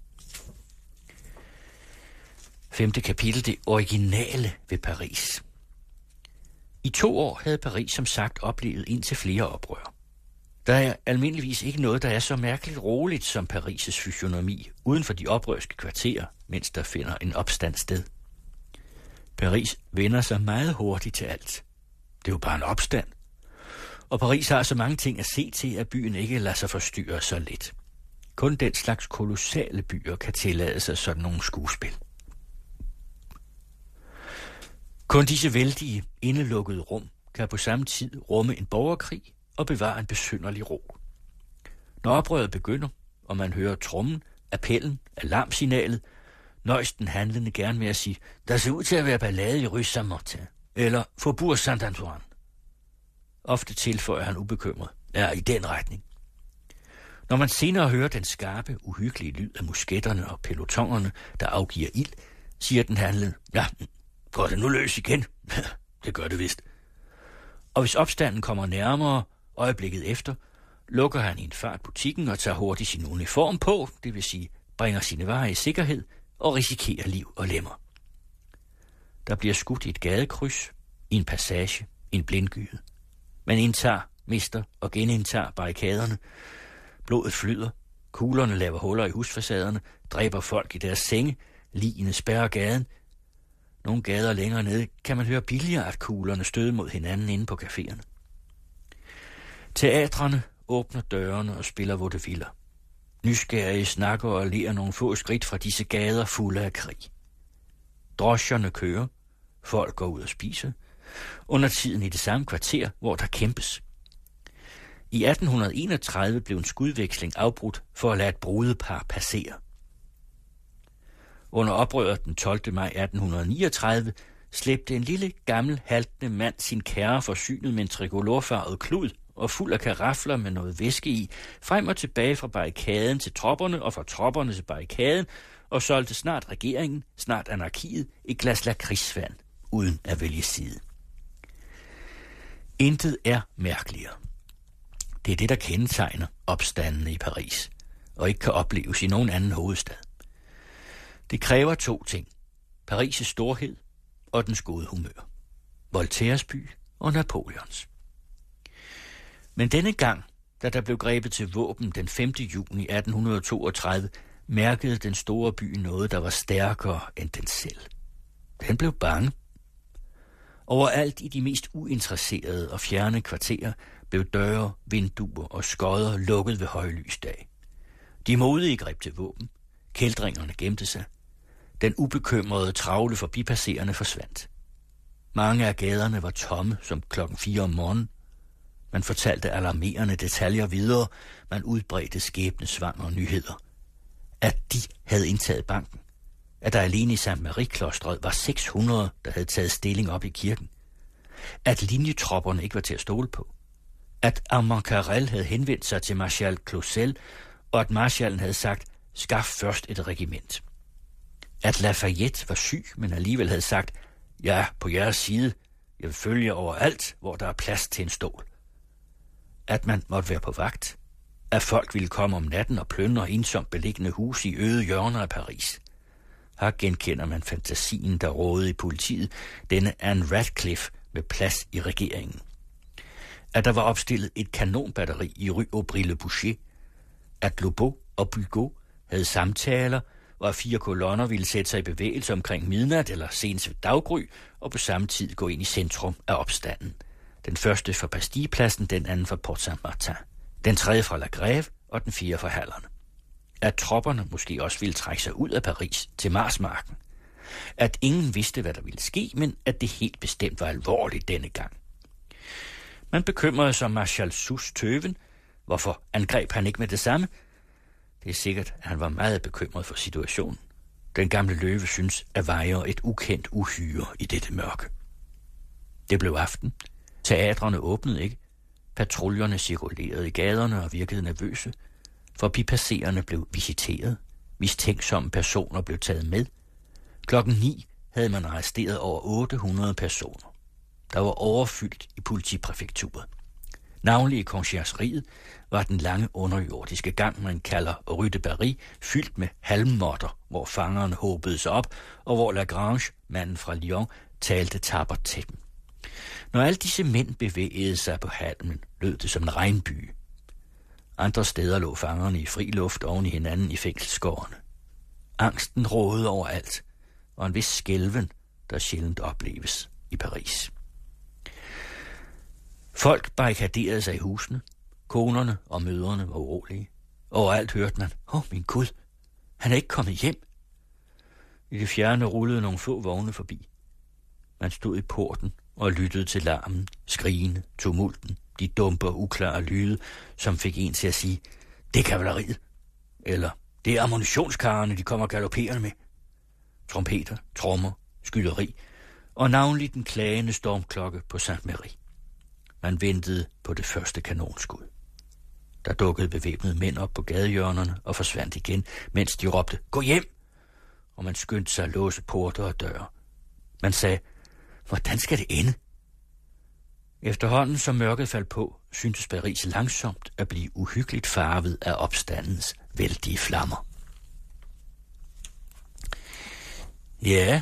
Femte kapitel, det originale ved Paris. I to år havde Paris som sagt oplevet indtil flere oprør. Der er almindeligvis ikke noget, der er så mærkeligt roligt som Paris' fysionomi uden for de oprørske kvarterer, mens der finder en opstand sted. Paris vender sig meget hurtigt til alt. Det er jo bare en opstand. Og Paris har så mange ting at se til, at byen ikke lader sig forstyrre så let. Kun den slags kolossale byer kan tillade sig sådan nogle skuespil. Kun disse vældige, indelukkede rum kan på samme tid rumme en borgerkrig og bevare en besynderlig ro. Når oprøret begynder, og man hører trommen, appellen, alarmsignalet, nøjes den handlende gerne med at sige, der ser ud til at være ballade i Rue Saint-Martin, eller Faubourg Saint-Antoine. Ofte tilføjer han ubekymret, ja, i den retning. Når man senere hører den skarpe, uhyggelige lyd af musketterne og pelotongerne, der afgiver ild, siger den handlende, ja, går det nu løs igen? Det gør det vist. Og hvis opstanden kommer nærmere øjeblikket efter, lukker han i en fart butikken og tager hurtigt sin uniform på, det vil sige bringer sine varer i sikkerhed og risikerer liv og lemmer. Der bliver skudt i et gadekryds, i en passage, i en blindgyde. Man indtager, mister og genindtager barrikaderne. Blodet flyder, kuglerne laver huller i husfacaderne, dræber folk i deres senge, ligene spærrer gaden. Nogle gader længere nede kan man høre billiardkuglerne støde mod hinanden inde på caféerne. Teatrene åbner dørene og spiller vaudeviller. Nysgerrige snakker og ler nogle få skridt fra disse gader fulde af krig. Drosjerne kører, folk går ud og spiser, under tiden i det samme kvarter, hvor der kæmpes. I atten enogtredive blev en skudveksling afbrudt for at lade et brudepar passere. Under oprøret den tolvte maj atten niogtredive slæbte en lille, gammel, haltende mand sin kærre forsynet med en trikolorfarvet klud og fuld af karafler med noget væske i, frem og tilbage fra barrikaden til tropperne og fra tropperne til barrikaden, og solgte snart regeringen, snart anarkiet, et glas lakridsvand, uden at vælge side. Intet er mærkeligere. Det er det, der kendetegner opstandene i Paris, og ikke kan opleves i nogen anden hovedstad. Det kræver to ting. Paris' storhed og dens gode humør. Voltaires by og Napoleons. Men denne gang, da der blev grebet til våben den femte juni atten toogtredive, mærkede den store by noget, der var stærkere end den selv. Den blev bange. Overalt i de mest uinteresserede og fjerne kvarterer blev døre, vinduer og skodder lukket ved højlysdag. De modige greb til våben. Kældringerne gemte sig. Den ubekymrede, travle forbipasserende forsvandt. Mange af gaderne var tomme som klokken fire om morgenen. Man fortalte alarmerende detaljer videre. Man udbredte skæbnesvangre nyheder. At de havde indtaget banken. At der alene i Saint Marie-klostret var seks hundrede, der havde taget stilling op i kirken. At linjetropperne ikke var til at stole på. At Armand Carrel havde henvendt sig til marshal Clausel, og at marshallen havde sagt, skaf først et regiment. At Lafayette var syg, men alligevel havde sagt, ja, på jeres side, jeg vil følge overalt, hvor der er plads til en stol. At man måtte være på vagt. At folk ville komme om natten og plyndre ensomt beliggende hus i øde hjørner af Paris. Her genkender man fantasien, der rådede i politiet, denne Anne Radcliffe med plads i regeringen. At der var opstillet et kanonbatteri i Rue Aubry-le-Boucher. At Lobau og Bugeaud havde samtaler, og at fire kolonner ville sætte sig i bevægelse omkring midnat eller senest ved daggry, og på samme tid gå ind i centrum af opstanden. Den første fra Bastillepladsen, den anden fra Porte Saint-Martin. Den tredje fra La Grève og den fjerde fra Hallerne. At tropperne måske også ville trække sig ud af Paris til Marsmarken. At ingen vidste, hvad der ville ske, men at det helt bestemt var alvorligt denne gang. Man bekymrede sig om Marshal Soult's tøven. Hvorfor angreb han ikke med det samme? Det er sikkert, at han var meget bekymret for situationen. Den gamle løve synes at veje et ukendt uhyre i dette mørke. Det blev aften. Teatrene åbnede ikke. Patruljerne cirkulerede i gaderne og virkede nervøse. Forbipasserende blev visiteret. Mistænksomme personer blev taget med. Klokken ni havde man arresteret over otte hundrede personer. Der var overfyldt i politipræfekturet. Navnlig i conciergeriet var den lange underjordiske gang, man kalder Rue de Paris, fyldt med halmmotter, hvor fangerne håbede sig op, og hvor Lagrange, manden fra Lyon, talte tappert til dem. Når alle disse mænd bevægede sig på halmen, lød det som en regnby. Andre steder lå fangerne i fri luft oven i hinanden i fængselsgårdene. Angsten rådede overalt, og en vis skælven, der sjældent opleves i Paris. Folk barrikaderede sig i husene. Konerne og mødrene var urolige. Overalt hørte man, åh, oh, min Gud, han er ikke kommet hjem. I det fjerne rullede nogle få vogne forbi. Man stod i porten og lyttede til larmen, skrigene, tumulten, de dumpe og uklare lyde, som fik en til at sige, det er kavaleriet, eller det er ammunitionskarrene, de kommer galopperende med. trompeter, trommer, skyderi og navnlig den klagende stormklokke på Saint Marie. Man ventede på det første kanonskud. Der dukkede bevæbnede mænd op på gadehjørnerne og forsvandt igen, mens de råbte, gå hjem! Og man skyndte sig at låse porter og døre. Man sagde, hvordan skal det ende? Efterhånden som mørket faldt på, syntes Paris langsomt at blive uhyggeligt farvet af opstandens vældige flammer. Ja.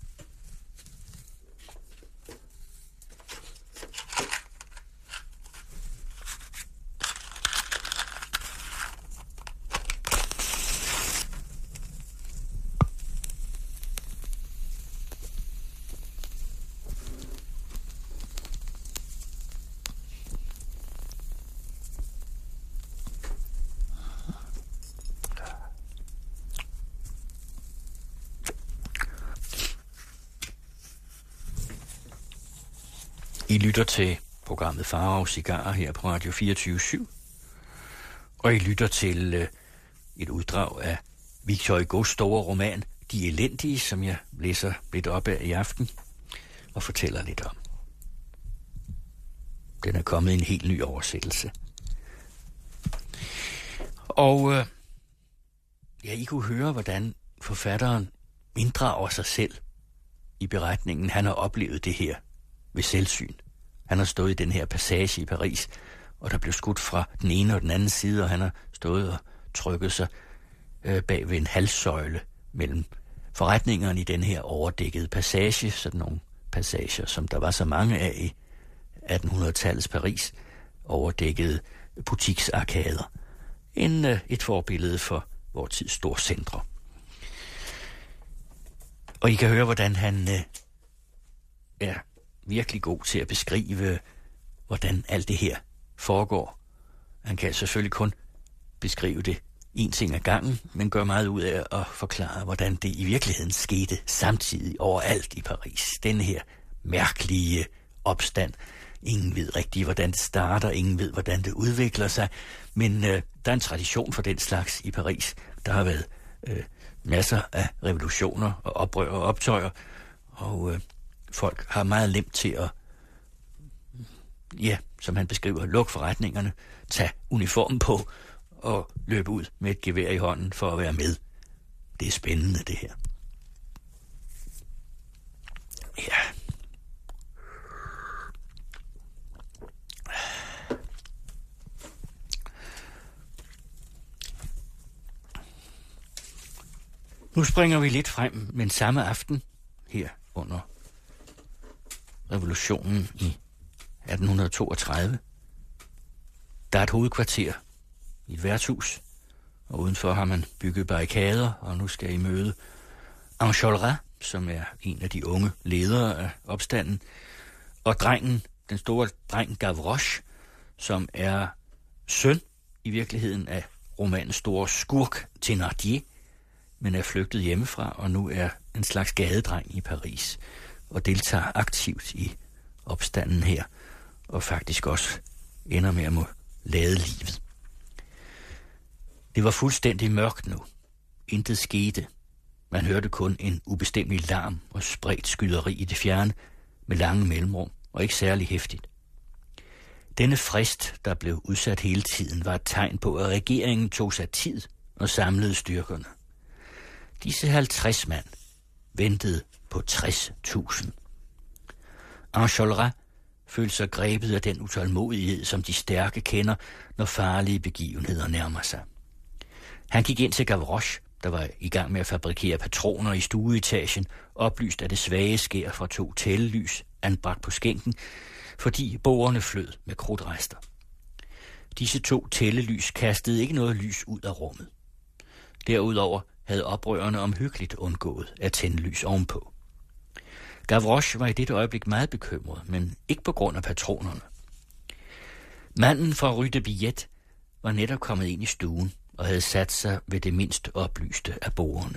I lytter til programmet Farve Cigarer her på Radio fireogtyve syv, og I lytter til øh, et uddrag af Victor Hugos store roman, De Elendige, som jeg læser lidt op af i aften og fortæller lidt om. Den er kommet i en helt ny oversættelse. Og øh, ja, I kunne høre, hvordan forfatteren inddrager sig selv i beretningen. Han har oplevet det her ved selvsyn. Han har stået i den her passage i Paris, og der blev skudt fra den ene og den anden side, og han har stået og trykket sig øh, bag ved en halssøjle mellem forretningerne i den her overdækkede passage, sådan nogle passager, som der var så mange af i attenhundredetallets Paris, overdækkede butiksarkader. En, øh, et forbillede for vor tids store centre. Og I kan høre, hvordan han øh, er virkelig god til at beskrive, hvordan alt det her foregår. Han kan selvfølgelig kun beskrive det en ting ad gangen, men gør meget ud af at forklare, hvordan det i virkeligheden skete samtidig overalt i Paris. Den her mærkelige opstand. Ingen ved rigtigt, hvordan det starter, ingen ved, hvordan det udvikler sig, men øh, der er en tradition for den slags i Paris. Der har været øh, masser af revolutioner og oprør og optøjer, og øh, folk har meget nemt til at, ja, som han beskriver, lukke forretningerne, tage uniformen på og løbe ud med et gevær i hånden for at være med. Det er spændende, det her. Ja. Nu springer vi lidt frem, men samme aften her under revolutionen i atten toogtredive. Der er et hovedkvarter i et værtshus, og udenfor har man bygget barrikader, og nu skal I møde Enjolras, som er en af de unge ledere af opstanden, og drengen, den store dreng Gavroche, som er søn i virkeligheden af romanens store skurk Thénardier, men er flygtet hjemmefra og nu er en slags gadedreng i Paris og deltager aktivt i opstanden her, og faktisk også ender med at må lade livet. Det var fuldstændig mørkt nu. Intet skete. Man hørte kun en ubestemmelig larm og spredt skyderi i det fjerne med lange mellemrum og ikke særlig hæftigt. Denne frist, der blev udsat hele tiden, var et tegn på, at regeringen tog sig tid og samlede styrkerne. Disse halvtreds mand ventede på tres tusind. Enjolras følte sig grebet af den utålmodighed, som de stærke kender, når farlige begivenheder nærmer sig. Han gik ind til Gavroche, der var i gang med at fabrikere patroner i stueetagen, oplyst af det svage skær fra to tællelys anbragt på skænken, fordi borerne flød med krudtrester. Disse to tællelys kastede ikke noget lys ud af rummet. Derudover havde oprørerne omhyggeligt undgået at tænde lys ovenpå. Gavroche var i dette øjeblik meget bekymret, men ikke på grund af patronerne. Manden fra Rue de Billet var netop kommet ind i stuen og havde sat sig ved det mindst oplyste af bordene.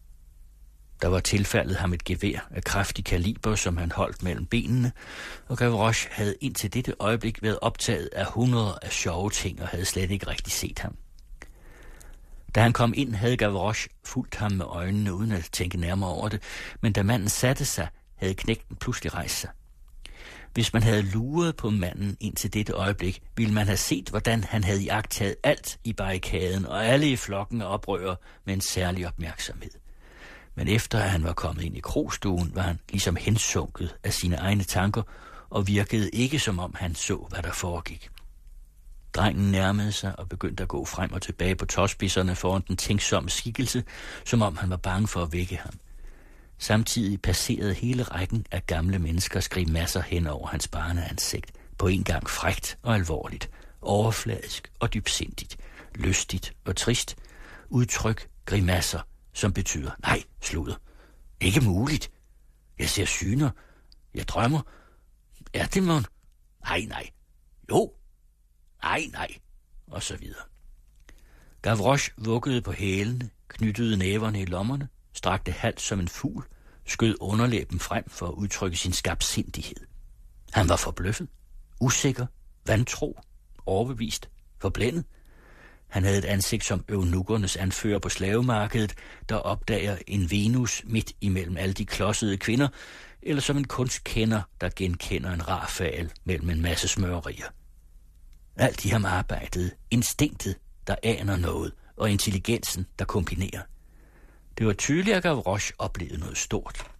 Der var tilfaldet ham et gevær af kraftig kaliber, som han holdt mellem benene, og Gavroche havde indtil dette øjeblik været optaget af hundreder af sjove ting og havde slet ikke rigtig set ham. Da han kom ind, havde Gavroche fulgt ham med øjnene, uden at tænke nærmere over det, men da manden satte sig, havde knægten pludselig rejst sig. Hvis man havde luret på manden indtil dette øjeblik, ville man have set, hvordan han havde iagttaget alt i barrikaden og alle i flokken af oprørere med en særlig opmærksomhed. Men efter at han var kommet ind i krogstuen, var han ligesom hensunket af sine egne tanker og virkede ikke, som om han så, hvad der foregik. Drengen nærmede sig og begyndte at gå frem og tilbage på tåspidserne foran den tænksomme skikkelse, som om han var bange for at vække ham. Samtidig passerede hele rækken af gamle menneskers grimasser hen over hans barneansigt, på en gang frækt og alvorligt, overfladisk og dybsindigt, lystigt og trist, udtryk grimasser, som betyder, nej, sludder, ikke muligt, jeg ser syner, jeg drømmer, er det mon? Nej, nej, jo, nej, nej, og så videre. Gavroche vuggede på hælene, knyttede næverne i lommerne, strakte hals som en fugl, skød underlæben frem for at udtrykke sin skarpsindighed. Han var forbløffet, usikker, vantro, overbevist, forblændet. Han havde et ansigt som eunukernes anfører på slavemarkedet, der opdager en Venus midt imellem alle de klodsede kvinder, eller som en kunstkender, der genkender en rar fal mellem en masse smørerier. Alt i ham arbejdede, instinktet, der aner noget, og intelligensen, der kombinerer. Det var tydeligt, at Gavroche oplevede noget stort.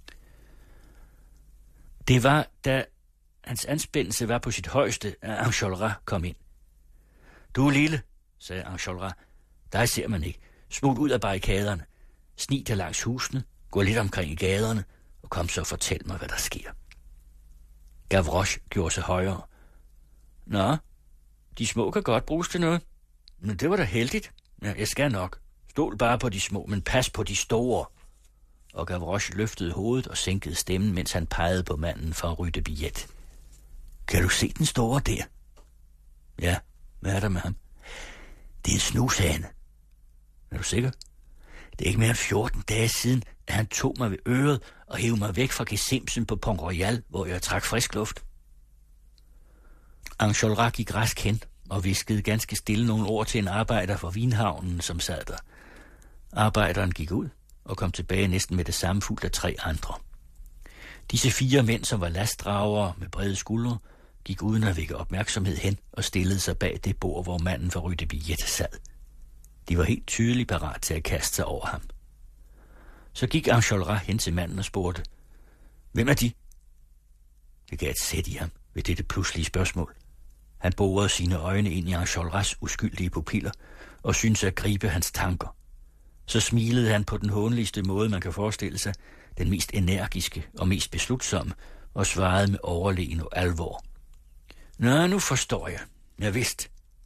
Det var, da hans anspændelse var på sit højeste, at Enjolras kom ind. Du er lille, sagde Enjolras. Der ser man ikke. Smut ud af barrikaderne. Snig dig langs husene, gå lidt omkring i gaderne, og kom så og fortæl mig, hvad der sker. Gavroche gjorde sig højere. Nå, de små kan godt bruges til noget. Men det var da heldigt. Ja, jeg skal nok. Stol bare på de små, men pas på de store. Og Gavroche løftede hovedet og sænkede stemmen, mens han pegede på manden fra Rue de Billet. Kan du se den store der? Ja, hvad er der med ham? Det er en snushane. Er du sikker? Det er ikke mere end fjorten dage siden, at han tog mig ved øret og hævde mig væk fra gesimsen på Pont Royal, hvor jeg trak frisk luft. Enjolras gik rask hen og viskede ganske stille nogle ord til en arbejder fra vinhavnen, som sad der. Arbejderen gik ud og kom tilbage næsten med det samme fuldt af tre andre. Disse fire mænd, som var lastdragere med brede skuldre, gik uden at vække opmærksomhed hen og stillede sig bag det bord, hvor manden fra Rue de Billet sad. De var helt tydeligt parat til at kaste sig over ham. Så gik Enjolras hen til manden og spurgte, hvem er de? Det gav et sæt i ham ved dette pludselige spørgsmål. Han borede sine øjne ind i Enjolras uskyldige pupiller og syntes at gribe hans tanker. Så smilede han på den hånligste måde, man kan forestille sig, den mest energiske og mest beslutsomme, og svarede med overlegen og alvor. Nå, nu forstår jeg. Jeg vidste.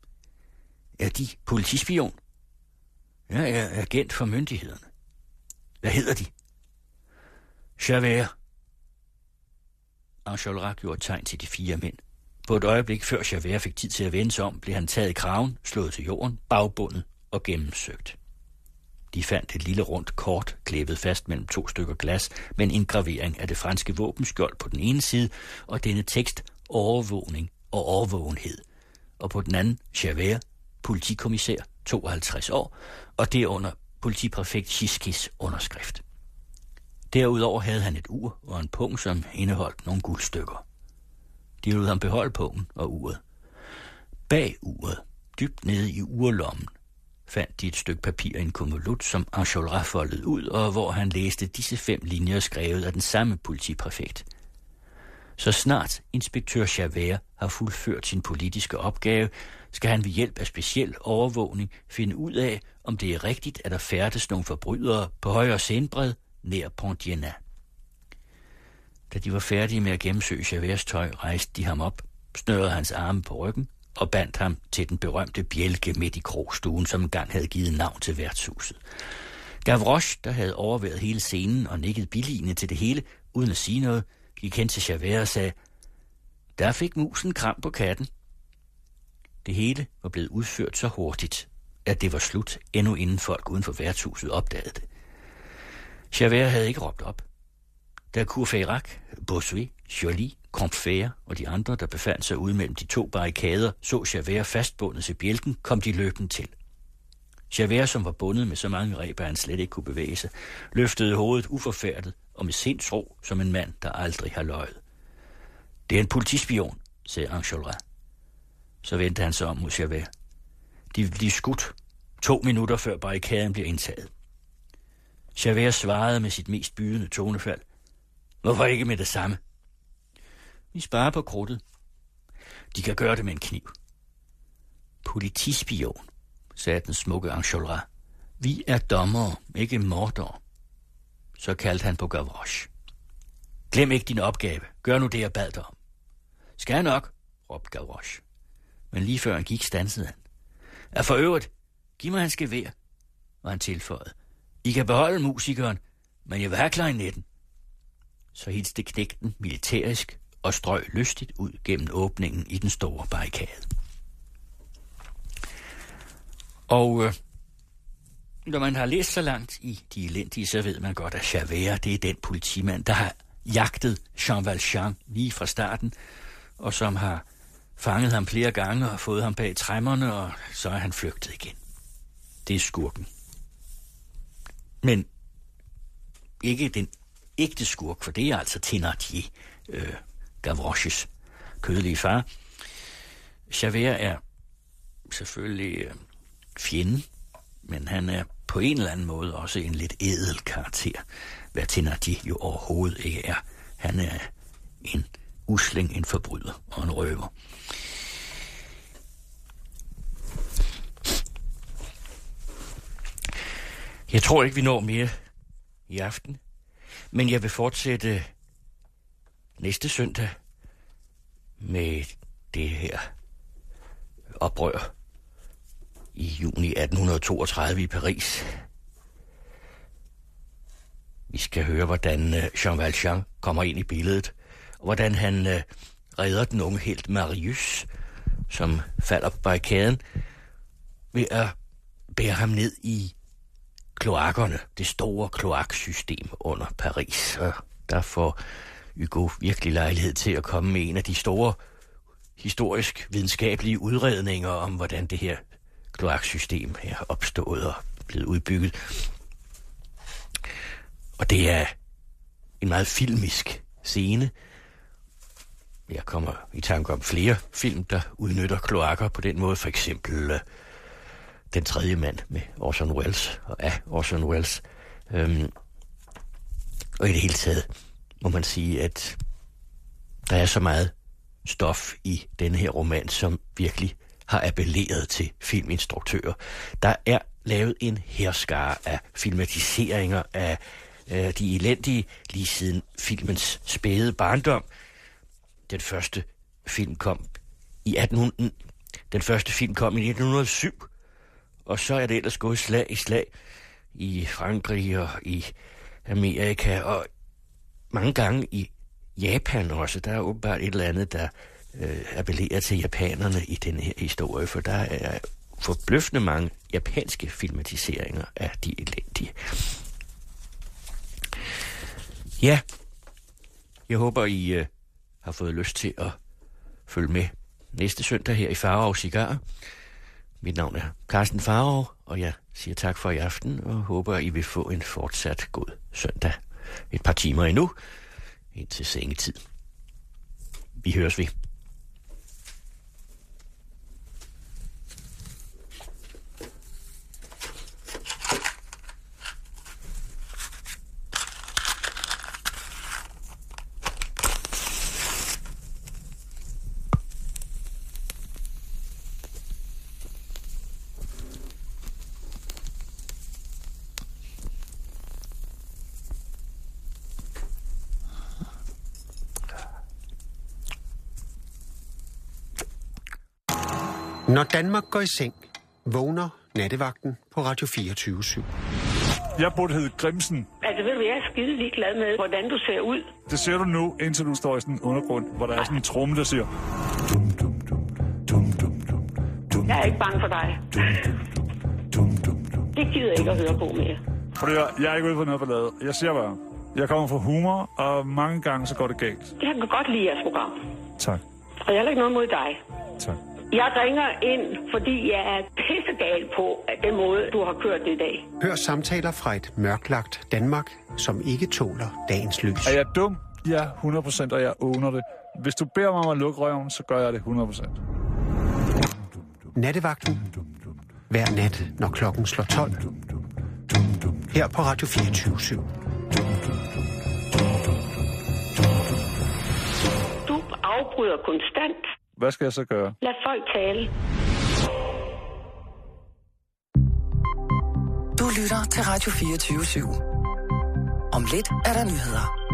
Er de politispion? Ja, jeg er agent for myndighederne. Hvad hedder de? Javert. Enjolras gjorde tegn til de fire mænd. På et øjeblik før Javert fik tid til at vende sig om, blev han taget i kraven, slået til jorden, bagbundet og gennemsøgt. De fandt et lille rundt kort, klæbet fast mellem to stykker glas, med en indgravering af det franske våbenskjold på den ene side, og denne tekst overvågning og overvågenhed. Og på den anden, Javert, politikommissær, tooghalvtreds år, og derunder politipræfekt Gisquets underskrift. Derudover havde han et ur og en pung, som indeholdt nogle guldstykker. De lod ham beholde pungen og uret. Bag uret, dybt nede i urlommen, fandt de et stykke papir i en konvolut, som Enjolras foldede ud, og hvor han læste disse fem linjer skrevet af den samme politipræfekt. Så snart inspektør Javert har fuldført sin politiske opgave, skal han ved hjælp af speciel overvågning finde ud af, om det er rigtigt, at der færdes nogle forbrydere på højre scenebred nær Pont-Dienas. Da de var færdige med at gennemsøge Javerts tøj, rejste de ham op, snørede hans arme på ryggen og bandt ham til den berømte bjælke midt i krogstuen, som engang havde givet navn til værtshuset. Gavroche, der havde overværet hele scenen og nikket billigende til det hele, uden at sige noget, gik hen til Javert og sagde, der fik musen kram på katten. Det hele var blevet udført så hurtigt, at det var slut, endnu inden folk uden for værtshuset opdagede det. Javert havde ikke råbt op. Da Courfeyrac, Bossuet, Joly, Combeferre og de andre, der befandt sig ude mellem de to barrikader, så Javert fastbundet til bjælken, kom de løbende til. Javert, som var bundet med så mange reb, at han slet ikke kunne bevæge sig, løftede hovedet uforfærdet og med sindsro som en mand, der aldrig har løjet. Det er en politispion, sagde Enjolras. Så vendte han sig om mod Javert. De ville blive skudt to minutter før barrikaden bliver indtaget. Javert svarede med sit mest bydende tonefald. Hvorfor ikke med det samme? Vi sparer på krudtet. De kan gøre det med en kniv. Politispion, sagde den smukke Enjolras. Vi er dommere, ikke mordere. Så kaldte han på Gavroche. Glem ikke din opgave. Gør nu det, jeg bad dig om. Skal jeg nok, råbte Gavroche. Men lige før han gik, stansede han. Er for øvrigt, giv mig hans gevær, og han tilføjede. I kan beholde musikeren, men jeg vil have klarinetten. Så hilste knægten militærisk og strøg lystigt ud gennem åbningen i den store barrikade. Og øh, når man har læst så langt i De Elendige, så ved man godt, at Javert, det er den politimand, der har jagtet Jean Valjean lige fra starten, og som har fanget ham flere gange og fået ham bag træmmerne, og så er han flygtet igen. Det er skurken. Men ikke den ægte skurk, for det er altså Thénardier, øh, Gavroches kødelige far. Javert er selvfølgelig øh, fjenden, men han er på en eller anden måde også en lidt ædel karakter, hvad Thénardier jo overhovedet ikke er. Han er en usling, en forbryder og en røver. Jeg tror ikke, vi når mere i aften, men jeg vil fortsætte næste søndag med det her oprør i juni atten toogtredive i Paris. Vi skal høre, hvordan Jean Valjean kommer ind i billedet, og hvordan han øh, redder den unge helt Marius, som falder på barrikaden, ved at bære ham ned i kloakkerne, det store kloaksystem under Paris. Og der får Hugo virkelig lejlighed til at komme med en af de store historisk videnskabelige udredninger om, hvordan det her kloaksystem er opstået og blevet udbygget. Og det er en meget filmisk scene. Jeg kommer i tanke om flere film, der udnytter kloakker på den måde. For eksempel uh, Den tredje mand med Orson Welles og af Orson Welles. Øhm, og i det hele taget må man sige, at der er så meget stof i denne her roman, som virkelig har appelleret til filminstruktører. Der er lavet en hærskare af filmatiseringer af øh, De Elendige lige siden filmens spæde barndom. Den første film kom i atten hundrede. Den første film kom i nitten hundrede og syv, og så er det ellers gået slag i slag i Frankrig og i Amerika, og mange gange i Japan også. Der er åbenbart et eller andet, der øh, appellerer til japanerne i denne her historie, for der er forbløffende mange japanske filmatiseringer af De Elendige. Ja, jeg håber, I øh, har fået lyst til at følge med næste søndag her i Farao Cigar. Mit navn er Carsten Farao, og jeg siger tak for i aften, og håber, I vil få en fortsat god søndag. Et par timer endnu, indtil sengetid. Vi høres ved. Når Danmark går i seng, vågner nattevagten på Radio fireogtyve syv. Jeg burde hedde Grimsen. Altså ved du, jeg er skide ligeglad med, hvordan du ser ud. Det ser du nu, indtil du står i sådan en undergrund, hvor der er sådan en tromme, der siger... Dum, dum, dum, dum, dum, dum, dum, jeg er ikke bange for dig. Dum, dum, dum, dum. Det gider jeg ikke at høre på mere. Fordi jeg, jeg er ikke ude på noget ballade. Jeg siger bare, jeg kommer fra humor, og mange gange så går det galt. Jeg kan godt lide jeres program. Tak. Og jeg har ikke noget mod dig. Tak. Jeg ringer ind, fordi jeg er pissegal på den måde, du har kørt det i dag. Hør samtaler fra et mørklagt Danmark, som ikke tåler dagens lys. Er jeg dum? Ja, hundrede procent, og jeg owner det. Hvis du beder mig om at lukke røven, så gør jeg det hundrede procent. Nattevagten. Hver nat, når klokken slår tolv. Her på Radio fireogtyve syv. Du afbryder konstant. Hvad skal jeg så gøre? Lad folk tale. Du lytter til Radio fireogtyve syv. Om lidt er der nyheder.